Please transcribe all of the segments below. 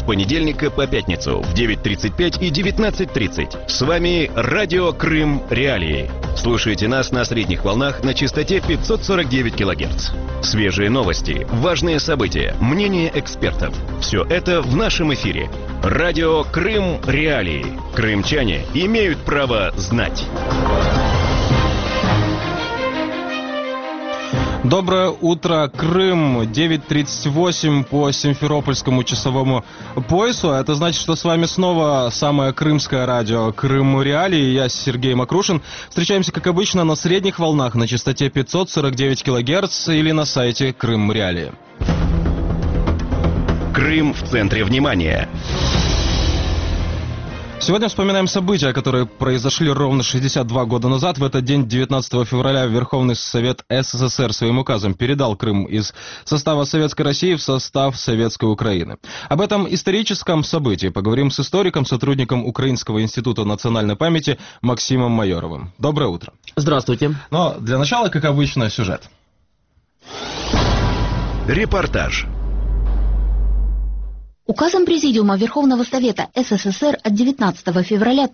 с понедельника по пятницу в 9:35 и 19:30. С вами Радио Крым Реалии. Слушайте нас на средних волнах на частоте 549 кГц. Свежие новости, важные события, мнения экспертов. Все это в нашем эфире. Радио Крым Реалии. Крымчане имеют право знать. Доброе утро, Крым, 9:38 по симферопольскому часовому поясу. Это значит, что с вами снова самое крымское радио Крым Реалии. Я Сергей Макрушин. Встречаемся, как обычно, на средних волнах на частоте 549 кГц или на сайте Крым Реалии. Крым в центре внимания. Сегодня вспоминаем события, которые произошли ровно 62 года назад. В этот день, 19 февраля, Верховный Совет СССР своим указом передал Крым из состава Советской России в состав Советской Украины. Об этом историческом событии поговорим с историком, сотрудником Украинского института национальной памяти Максимом Майоровым. Доброе утро. Здравствуйте. Но для начала, как обычно, сюжет. Репортаж. Указом Президиума Верховного Совета СССР от 19 февраля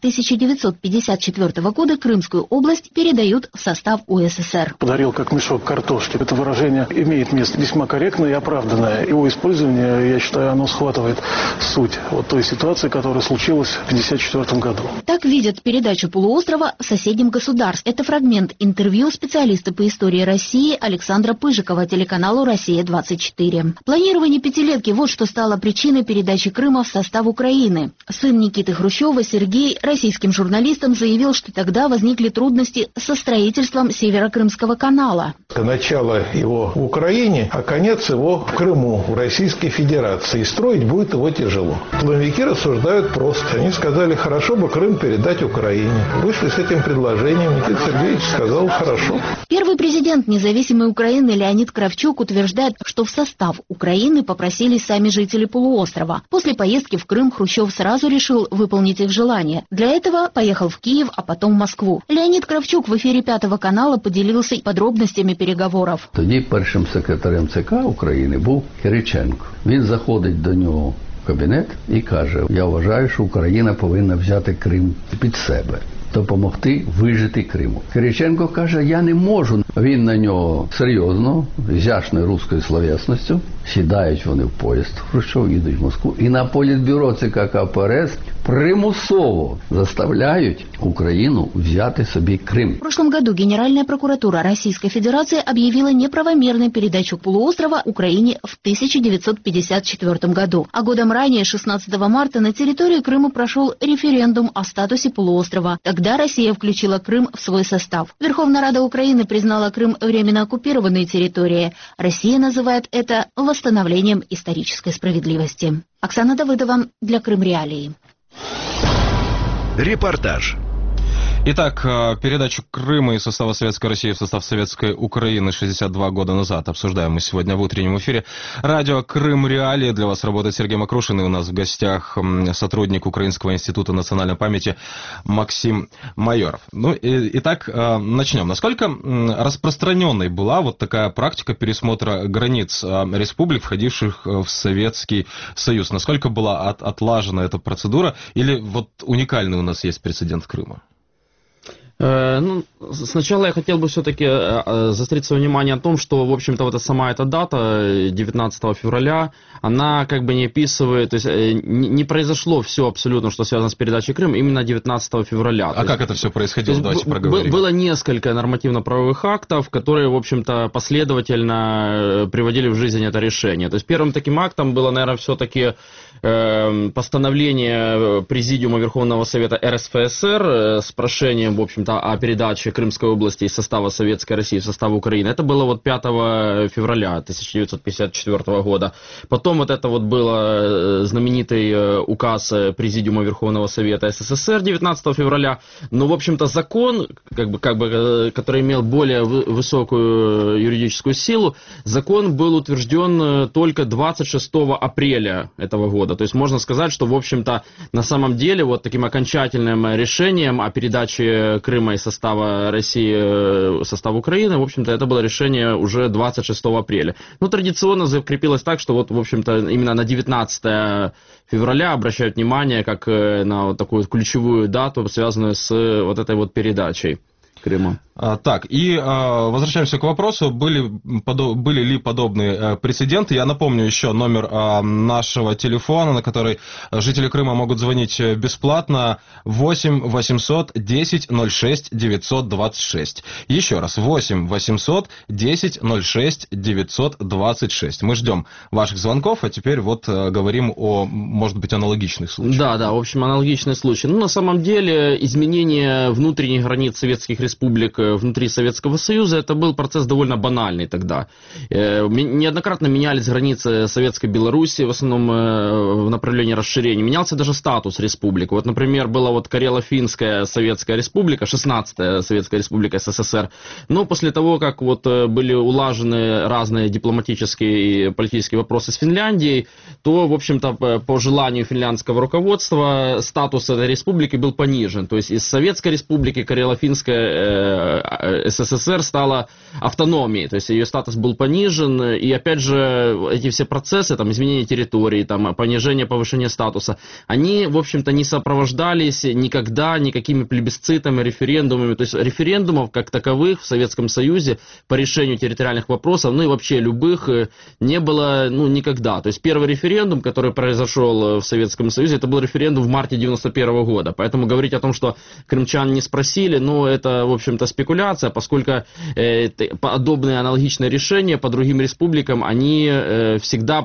1954 года Крымскую область передают в состав УССР. Подарил как мешок картошки. Это выражение имеет место весьма корректное и оправданное. Его использование, я считаю, оно схватывает суть вот той ситуации, которая случилась в 1954 году. Так видят передачу полуострова в соседнем государстве. Это фрагмент интервью специалиста по истории России Александра Пыжикова телеканалу «Россия-24». Планирование пятилетки – вот что стало причиной передачи Крыма в состав Украины. Сын Никиты Хрущева Сергей российским журналистам заявил, что тогда возникли трудности со строительством Северокрымского канала. Начало его в Украине, а конец его в Крыму, в Российской Федерации. И строить будет его тяжело. Плановики рассуждают просто. Они сказали, хорошо бы Крым передать Украине. Вышли с этим предложением. Никита Сергеевич сказал, хорошо. Первый президент независимой Украины Леонид Кравчук утверждает, что в состав Украины попросили сами жители полуострова. После поездки в Крым Хрущев сразу решил выполнить их желание. Для этого поехал в Киев, а потом в Москву. Леонид Кравчук в эфире Пятого канала поделился подробностями переговоров. Тоді першим секретарем ЦК України був Кириченко. Він заходить до нього в кабінет і каже, я вважаю, що Україна повинна взяти Крим під себе. Допомогти вижити Криму. Кириченко каже, я не можу. Він на нього серйозно, зяшною руською словесністю, сідають вони в поїзд, Хрущов, їдуть в Москву, і на політбюро ЦК КПРС примусово заставляют Украину взять себе Крым. В прошлом году Генеральная прокуратура Российской Федерации объявила неправомерной передачу полуострова Украине в 1954 году. А годом ранее, 16 марта, на территории Крыма прошел референдум о статусе полуострова. Тогда Россия включила Крым в свой состав. Верховная Рада Украины признала Крым временно оккупированной территорией. Россия называет это восстановлением исторической справедливости. Оксана Давыдова для Крым Реалии. Репортаж. Итак, передачу Крыма из состава Советской России в состав Советской Украины 62 года назад обсуждаем мы сегодня в утреннем эфире. Радио Крым Реалии. Для вас работает Сергей Макрушин, и у нас в гостях сотрудник Украинского института национальной памяти Максим Майоров. Ну, итак, начнем. Насколько распространенной была вот такая практика пересмотра границ республик, входивших в Советский Союз? Насколько была отлажена эта процедура, или вот уникальный у нас есть прецедент Крыма? Ну, сначала я хотел бы все-таки заострить свое внимание о том, что, в общем-то, вот сама эта дата, 19 февраля, она как бы не описывает, то есть не произошло все абсолютно, что связано с передачей Крыма, именно 19 февраля. А как это все происходило? Давайте проговорим. Было несколько нормативно-правовых актов, которые, в общем-то, последовательно приводили в жизнь это решение. То есть первым таким актом было, наверное, все-таки постановление Президиума Верховного Совета РСФСР с прошением, в общем-то, о передаче Крымской области из состава Советской России в состав Украины. Это было вот 5 февраля 1954 года. Потом вот это вот было знаменитый указ Президиума Верховного Совета СССР 19 февраля. Но, в общем-то, закон, который имел более высокую юридическую силу, закон был утвержден только 26 апреля этого года. То есть можно сказать, что, в общем-то, на самом деле вот таким окончательным решением о передаче Крыма Крыма из состава России, состав Украины, в общем-то, это было решение уже 26 апреля. Но традиционно закрепилось так, что вот, в общем-то, именно на 19 февраля обращают внимание как на вот такую ключевую дату, связанную с вот этой вот передачей Крыма. Так, и возвращаемся к вопросу, были ли подобные прецеденты. Я напомню еще номер нашего телефона, на который жители Крыма могут звонить бесплатно, 8 800 10 06 926. Еще раз, 8 800 10 06 926. Мы ждем ваших звонков, а теперь вот говорим о, может быть, аналогичных случаях. Да, в общем, аналогичный случай. Ну, на самом деле, изменение внутренних границ советских республик внутри Советского Союза, это был процесс довольно банальный тогда. Неоднократно менялись границы Советской Белоруссии, в основном в направлении расширения. Менялся даже статус республик. Вот, например, была вот Карело-Финская Советская Республика, 16-я Советская Республика СССР. Но после того, как вот были улажены разные дипломатические и политические вопросы с Финляндией, то, в общем-то, по желанию финляндского руководства статус этой республики был понижен. То есть из Советской Республики Карело-Финская СССР стала автономией, то есть ее статус был понижен, и опять же эти все процессы, там, изменения территории, там, понижение, повышение статуса, они, в общем-то, не сопровождались никогда никакими плебисцитами, референдумами, то есть референдумов как таковых в Советском Союзе по решению территориальных вопросов, ну и вообще любых, не было, ну, никогда. То есть первый референдум, который произошел в Советском Союзе, это был референдум в марте 91 года, поэтому говорить о том, что крымчан не спросили, ну, это, в общем-то, спекуляция, поскольку подобные аналогичные решения по другим республикам, они всегда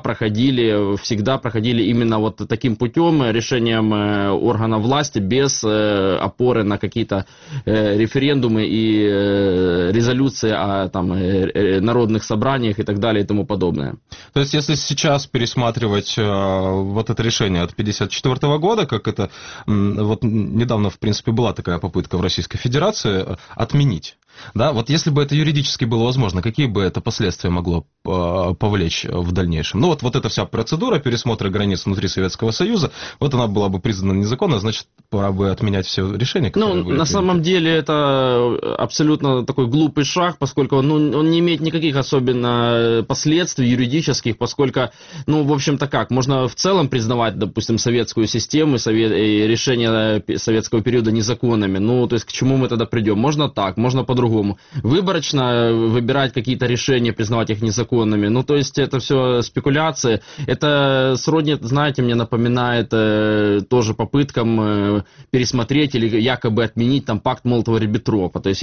проходили именно вот таким путем, решением органов власти, без опоры на какие-то референдумы и резолюции о там, народных собраниях и так далее и тому подобное. То есть, если сейчас пересматривать вот это решение от 1954 года, как это вот недавно, в принципе, была такая попытка в Российской Федерации отменить. Да, вот если бы это юридически было возможно, какие бы это последствия могло повлечь в дальнейшем? Ну, вот эта вся процедура пересмотра границ внутри Советского Союза, вот она была бы признана незаконной, значит, пора бы отменять все решения, которые были на самом деле это абсолютно такой глупый шаг, поскольку он не имеет никаких особенно последствий юридических, поскольку, ну, в общем-то как, можно в целом признавать, допустим, советскую систему и решения советского периода незаконными, ну, то есть к чему мы тогда придем? Можно так, можно по-другому. Выборочно выбирать какие-то решения, признавать их незаконными. Ну, то есть это все спекуляции. Это сродни, знаете, мне напоминает тоже попыткам пересмотреть или якобы отменить там пакт Молотова-Риббентропа. То есть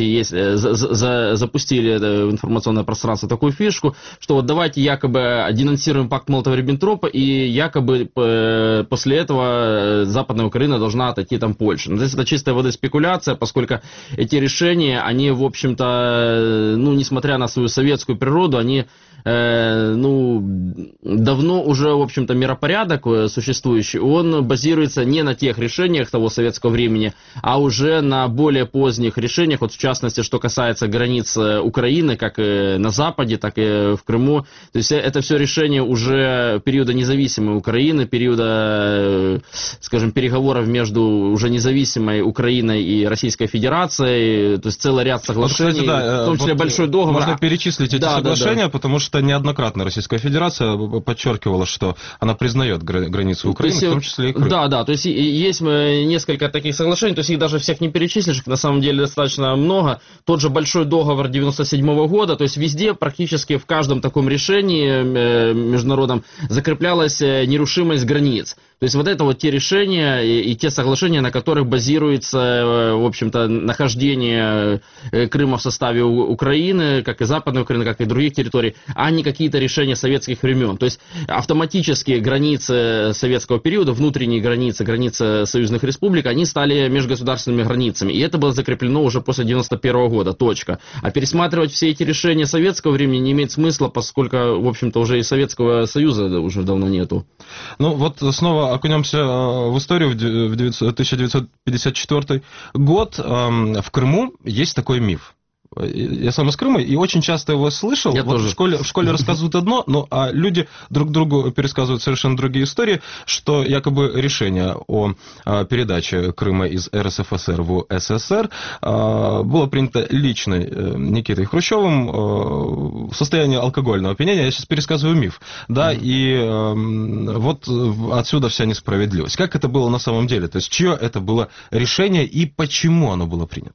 запустили в информационное пространство такую фишку, что вот давайте якобы денонсируем пакт Молотова-Риббентропа, и якобы после этого Западная Украина должна отойти там Польше. Но здесь это чистая вода спекуляция, поскольку эти решения, они, в общем-то, ну, несмотря на свою советскую природу, они, ну, давно уже, в общем-то, миропорядок существующий, он базируется не на тех решениях того советского времени, а уже на более поздних решениях, вот в частности, что касается границ Украины, как и на Западе, так и в Крыму. То есть это все решения уже периода независимой Украины, периода, скажем, переговоров между уже независимой Украиной и Российской Федерацией, то есть целый ряд соглашений, вот, кстати, да, в том числе вот большой договор. Можно перечислить эти соглашения, потому что неоднократно Российская Федерация подчеркивала, что она признает границу Украины, в том числе и Крым. Да, то есть есть несколько таких соглашений, то есть их даже всех не перечислишь, их на самом деле достаточно много. Тот же большой договор 97 года, то есть везде, практически в каждом таком решении международном закреплялась нерушимость границ. То есть вот это вот те решения и те соглашения, на которых базируется, в общем-то, нахождение Крыма в составе Украины, как и Западной Украины, как и других территорий, а не какие-то решения советских времен. То есть автоматически границы советского периода, внутренние границы союзных республик, они стали межгосударственными границами. И это было закреплено уже после 91 года, точка. А пересматривать все эти решения советского времени не имеет смысла, поскольку, в общем-то, уже и Советского Союза уже давно нету. Ну вот снова окунемся в историю, в 1954 год. В Крыму есть такой миф. Я сам из Крыма, и очень часто его слышал. Я тоже. В школе рассказывают одно, а люди друг другу пересказывают совершенно другие истории, что якобы решение о передаче Крыма из РСФСР в СССР было принято лично Никитой Хрущевым в состоянии алкогольного опьянения. Я сейчас пересказываю миф. Да, и вот отсюда вся несправедливость. Как это было на самом деле? То есть, чье это было решение и почему оно было принято?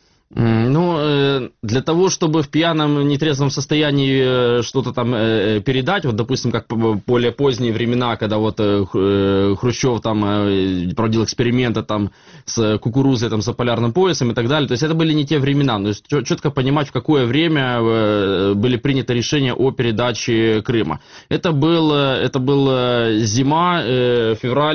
Ну, для того, чтобы в пьяном, нетрезвом состоянии что-то там передать, вот, допустим, как более поздние времена, когда вот Хрущев там проводил эксперименты там с кукурузой, там, за полярным поясом и так далее, то есть это были не те времена, то есть четко понимать, в какое время были приняты решения о передаче Крыма. Это был зима, февраль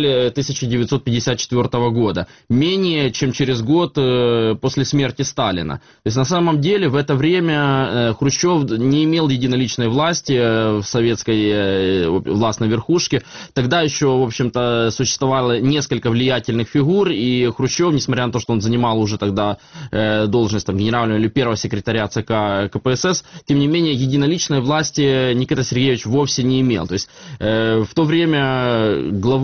1954 года, менее чем через год после смерти Сталина. То есть на самом деле в это время Хрущев не имел единоличной власти в советской властной верхушке. Тогда еще, в общем-то, существовало несколько влиятельных фигур, и Хрущев, несмотря на то, что он занимал уже тогда должность там, генерального или первого секретаря ЦК КПСС, тем не менее единоличной власти Никита Сергеевич вовсе не имел. То есть в то время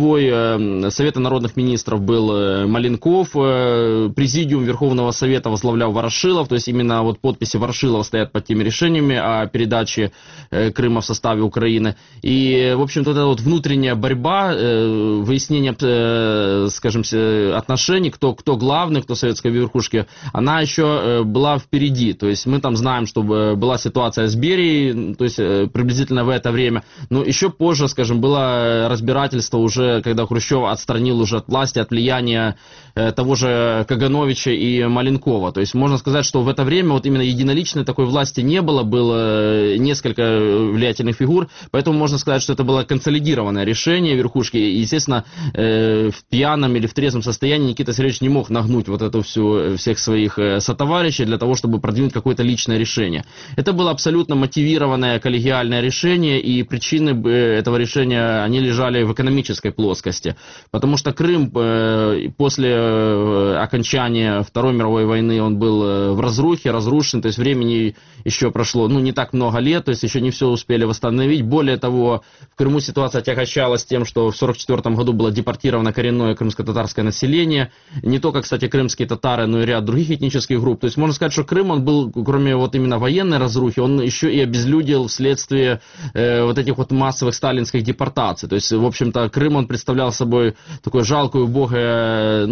главой Совета народных министров был Маленков, президиум Верховного Совета возглавлял Ворошилов, то есть именно вот подписи Ворошилова стоят под теми решениями о передаче Крыма в составе Украины. И, в общем-то, эта вот внутренняя борьба, выяснение, скажем, отношений, кто главный, кто в советской верхушке, она еще была впереди. То есть мы там знаем, что была ситуация с Берией, то есть приблизительно в это время. Но еще позже, скажем, было разбирательство уже, когда Хрущев отстранил уже от власти, от влияния того же Кагановича и Маленкова. То есть можно сказать, что в это время вот именно единоличной такой власти не было, было несколько влиятельных фигур, поэтому можно сказать, что это было консолидированное решение верхушки. И, естественно, в пьяном или в трезвом состоянии Никита Сергеевич не мог нагнуть вот эту всех своих сотоварищей для того, чтобы продвинуть какое-то личное решение. Это было абсолютно мотивированное коллегиальное решение, и причины этого решения, они лежали в экономической плоскости. Потому что Крым после окончания Второй мировой войны, он был в разрухе, разрушен, то есть времени еще прошло, не так много лет, то есть еще не все успели восстановить. Более того, в Крыму ситуация отягощалась тем, что в 1944 году было депортировано коренное крымско-татарское население, не только, кстати, крымские татары, но и ряд других этнических групп. То есть можно сказать, что Крым, он был, кроме вот именно военной разрухи, он еще и обезлюдил вследствие вот этих вот массовых сталинских депортаций. То есть, в общем-то, Крым, он представлял собой такое жалкое, убогое,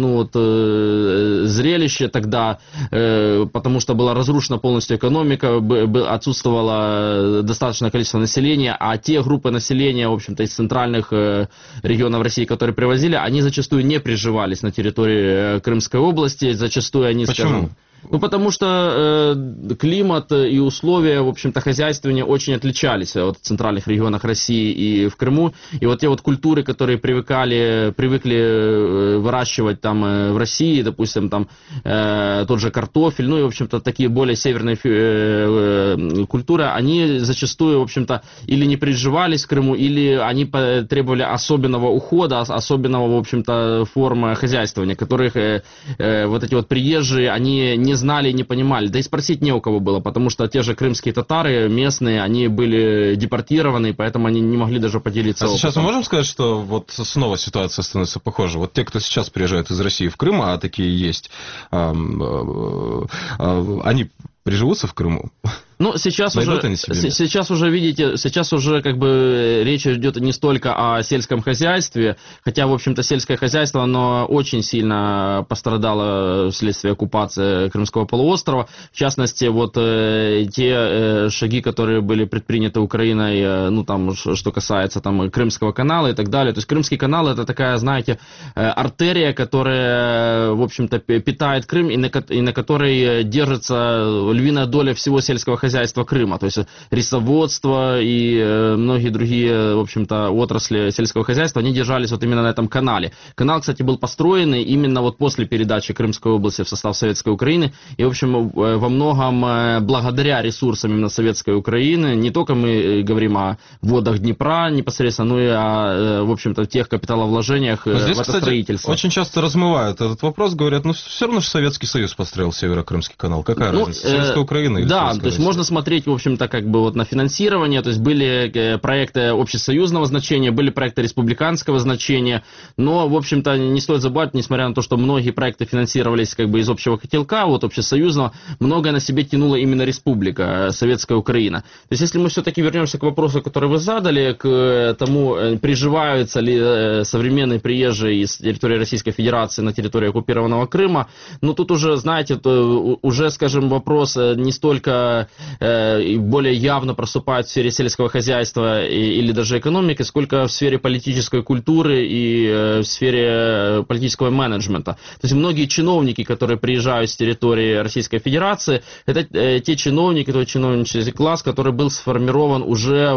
зрелище тогда, потому что была разрушена полностью экономика, отсутствовало достаточное количество населения, а те группы населения, в общем-то, из центральных регионов России, которые привозили, они зачастую не приживались на территории Крымской области, зачастую они, Почему? скажем... Потому что климат и условия, в общем-то, хозяйствования очень отличались от центральных регионов России и в Крыму. И вот те вот культуры, которые привыкли выращивать там в России, допустим, там тот же картофель, и, в общем-то, такие более северные культуры, они зачастую, в общем-то, или не приживались в Крыму, или они требовали особенного ухода, особенного, в общем-то, формы хозяйствования, которых вот эти вот приезжие, они не знали и не понимали. Да и спросить не у кого было, потому что те же крымские татары местные, они были депортированы, поэтому они не могли даже поделиться опытом. Сейчас мы можем сказать, что вот снова ситуация становится похожа? Вот те, кто сейчас приезжают из России в Крым, а такие есть, они приживутся в Крыму? Сейчас уже, видите, сейчас уже как бы речь идет не столько о сельском хозяйстве, хотя, в общем-то, сельское хозяйство, оно очень сильно пострадало вследствие оккупации Крымского полуострова. В частности, вот те шаги, которые были предприняты Украиной, что касается там Крымского канала и так далее. То есть Крымский канал — это такая, знаете, артерия, которая, в общем-то, питает Крым и на которой держится львиная доля всего сельского хозяйства хозяйства Крыма, то есть рисоводство и многие другие, в общем-то, отрасли сельского хозяйства, они держались вот именно на этом канале. Канал, кстати, был построен именно вот после передачи Крымской области в состав Советской Украины, и, в общем, во многом благодаря ресурсам именно Советской Украины, не только мы говорим о водах Днепра непосредственно, но и о, в общем-то, тех капиталовложениях здесь, в это кстати, строительство. Очень часто размывают этот вопрос, говорят, ну все равно же Советский Союз построил Северо-Крымский канал. Какая разница, Советская Украина или да, Советская то есть Россия? можно смотреть, в общем-то, как бы вот на финансирование, то есть были проекты общесоюзного значения, были проекты республиканского значения, но, в общем-то, не стоит забывать, несмотря на то, что многие проекты финансировались как бы из общего котелка, вот общесоюзного, многое на себе тянула именно республика, Советская Украина. То есть если мы все-таки вернемся к вопросу, который вы задали, к тому, приживаются ли современные приезжие из территории Российской Федерации на территории оккупированного Крыма, ну тут уже, знаете, уже, скажем, вопрос не столько более явно проступает в сфере сельского хозяйства или даже экономики, сколько в сфере политической культуры и в сфере политического менеджмента. То есть многие чиновники, которые приезжают с территории Российской Федерации, это те чиновники, тот чиновничий класс, который был сформирован уже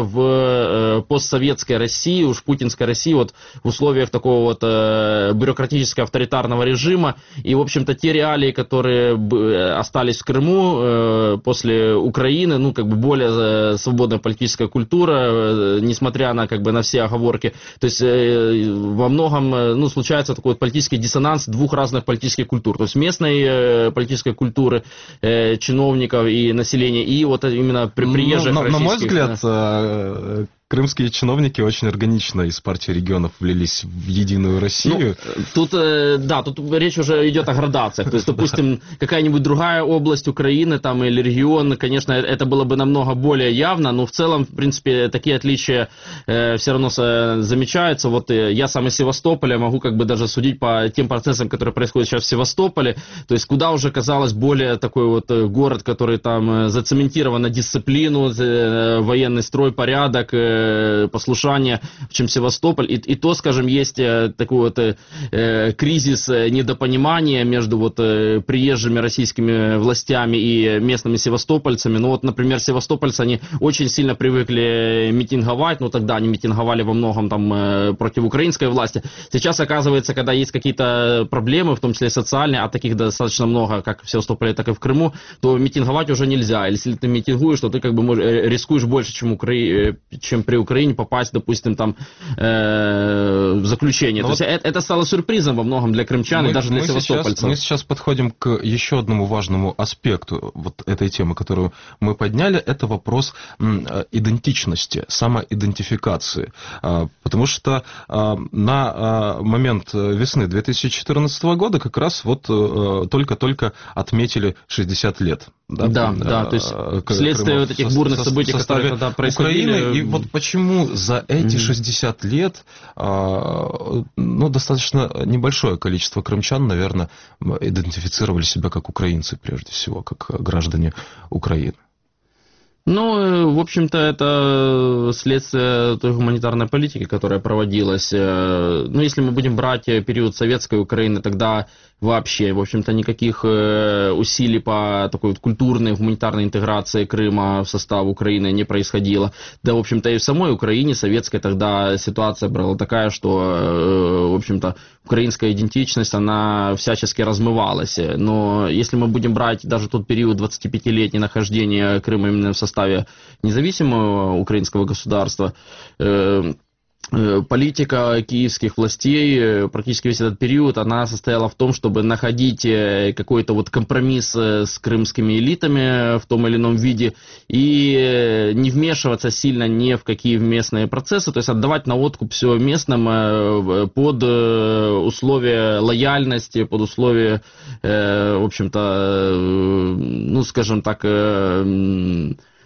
в постсоветской России, уж путинской России, вот в условиях такого вот бюрократического авторитарного режима. И, в общем-то, те реалии, которые остались в Крыму после Украины, ну, как бы более свободная политическая культура, несмотря на, как бы, на все оговорки. То есть во многом, ну, случается такой вот политический диссонанс двух разных политических культур. То есть местной политической культуры чиновников и населения, и вот именно приезжих российских. На мой взгляд, крымские чиновники очень органично из партии регионов влились в Единую Россию. Ну, тут речь уже идет о градациях. То есть, допустим, какая-нибудь другая область Украины там, или регион, конечно, это было бы намного более явно, но в целом, в принципе, такие отличия все равно замечаются. Вот я сам из Севастополя, могу как бы даже судить по тем процессам, которые происходят сейчас в Севастополе. То есть, куда уже, казалось, более такой вот город, который там зацементирован на дисциплину, военный строй, порядок, послушание, чем Севастополь. И то, скажем, есть такой вот кризис недопонимания между вот приезжими российскими властями и местными севастопольцами. Ну вот, например, севастопольцы, они очень сильно привыкли митинговать, но тогда они митинговали во многом там против украинской власти. Сейчас, оказывается, когда есть какие-то проблемы, в том числе социальные, а таких достаточно много, как в Севастополе, так и в Крыму, то митинговать уже нельзя. Если ты митингуешь, то ты как бы рискуешь больше, чем при Украине попасть, допустим, там в заключение. То есть это стало сюрпризом во многом для крымчан и даже для севастопольцев. Мы сейчас подходим к еще одному важному аспекту вот этой темы, которую мы подняли. Это вопрос идентичности, самоидентификации. Потому что на момент весны 2014 года как раз вот только-только отметили 60 лет. Да, то есть вследствие вот этих бурных событий, которые тогда происходили. Украины, и вот почему за эти 60 лет достаточно небольшое количество крымчан, наверное, идентифицировали себя как украинцы, прежде всего, как граждане Украины? Ну, в общем-то, это следствие той гуманитарной политики, которая проводилась. Ну, если мы будем брать период советской Украины, тогда вообще, в общем-то, никаких усилий по такой вот культурной, гуманитарной интеграции Крыма в состав Украины не происходило. Да, в общем-то, и в самой Украине советской тогда ситуация была такая, что, в общем-то, украинская идентичность, она всячески размывалась. Но если мы будем брать даже тот период 25-летнего нахождения Крыма именно в составе независимого украинского государства, политика киевских властей, практически весь этот период, она состояла в том, чтобы находить какой-то вот компромисс с крымскими элитами в том или ином виде и не вмешиваться сильно ни в какие местные процессы, то есть отдавать на откуп все местным под условия лояльности, под условия, в общем-то, ну, скажем так,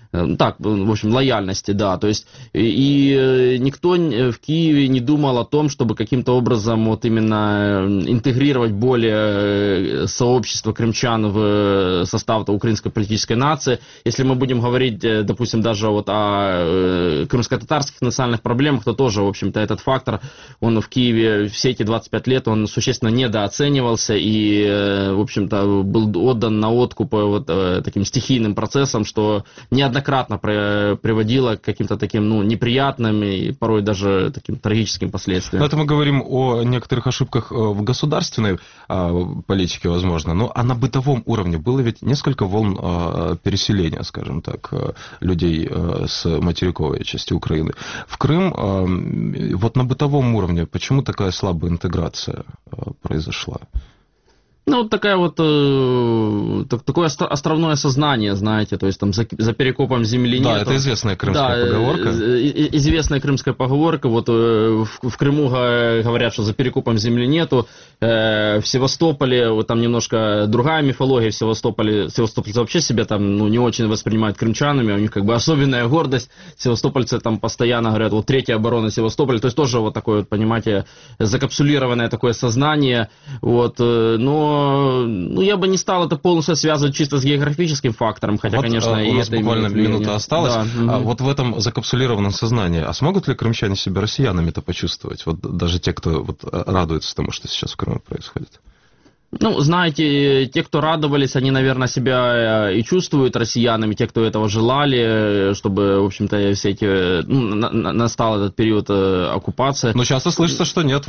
так, в общем, лояльности, да, то есть и никто в Киеве не думал о том, чтобы каким-то образом вот именно интегрировать более сообщество крымчан в состав украинской политической нации. Если мы будем говорить, допустим, даже вот о крымско-татарских национальных проблемах, то тоже, в общем-то, этот фактор, он в Киеве все эти 25 лет, он существенно недооценивался и, в общем-то, был отдан на откуп вот таким стихийным процессам, что неоднократно приводило к каким-то таким, неприятным и порой даже таким трагическим последствиям. Но это мы говорим о некоторых ошибках в государственной политике, возможно, а на бытовом уровне было ведь несколько волн переселения, скажем так, людей с материковой части Украины в Крым. Вот на бытовом уровне почему такая слабая интеграция произошла? Такая вот, такое островное сознание, знаете, то есть там за перекопом земли нет. Да, это известная крымская поговорка. Известная крымская поговорка, вот в Крыму говорят, что за перекопом земли нету, в Севастополе, вот там немножко другая мифология, севастопольцы вообще себя там, не очень воспринимают крымчанами, у них как бы особенная гордость, севастопольцы там постоянно говорят, вот третья оборона Севастополя, то есть тоже вот такое, понимаете, закапсулированное такое сознание, вот, но я бы не стал это полностью связывать чисто с географическим фактором, хотя, вот, конечно, у нас буквально минута осталась. Да. Вот в этом закапсулированном сознании, а смогут ли крымчане себя россиянами-то почувствовать? Вот даже те, кто радуется тому, что сейчас в Крыму происходит. Знаете, те, кто радовались, они, наверное, себя и чувствуют россиянами, те, кто этого желали, чтобы, в общем-то, все эти, настал этот период оккупации. Но часто слышится, что нет,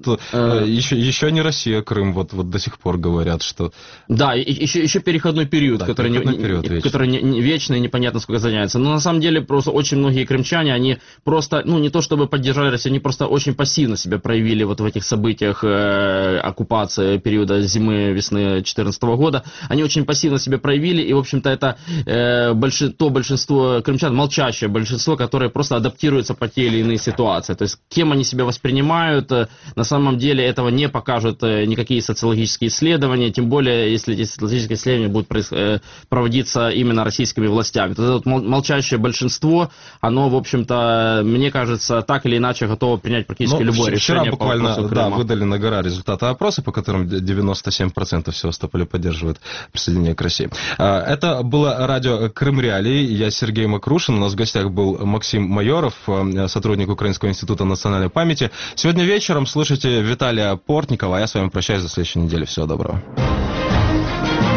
еще не Россия, Крым, вот до сих пор говорят, что... Да, еще переходной период, да, который вечный, непонятно сколько заняется. Но на самом деле просто очень многие крымчане, они просто, не то чтобы поддержали Россию, они просто очень пассивно себя проявили вот в этих событиях оккупации периода зимы, весны 2014 года, они очень пассивно себя проявили, и, в общем-то, это то большинство крымчан, молчащее большинство, которое просто адаптируется по те или иные ситуации. То есть, кем они себя воспринимают, на самом деле этого не покажут никакие социологические исследования, тем более, если эти социологические исследования будут проводиться именно российскими властями. То есть, молчащее большинство, оно, в общем-то, мне кажется, так или иначе готово принять практически любое решение. Вчера буквально, выдали на гора результаты опроса, по которым 97% Севастополя поддерживают присоединение к России. Это было радио Крым Реалии. Я Сергей Макрушин. У нас в гостях был Максим Майоров, сотрудник Украинского института национальной памяти. Сегодня вечером слушайте Виталия Портникова. А я с вами прощаюсь до следующей недели. Всего доброго.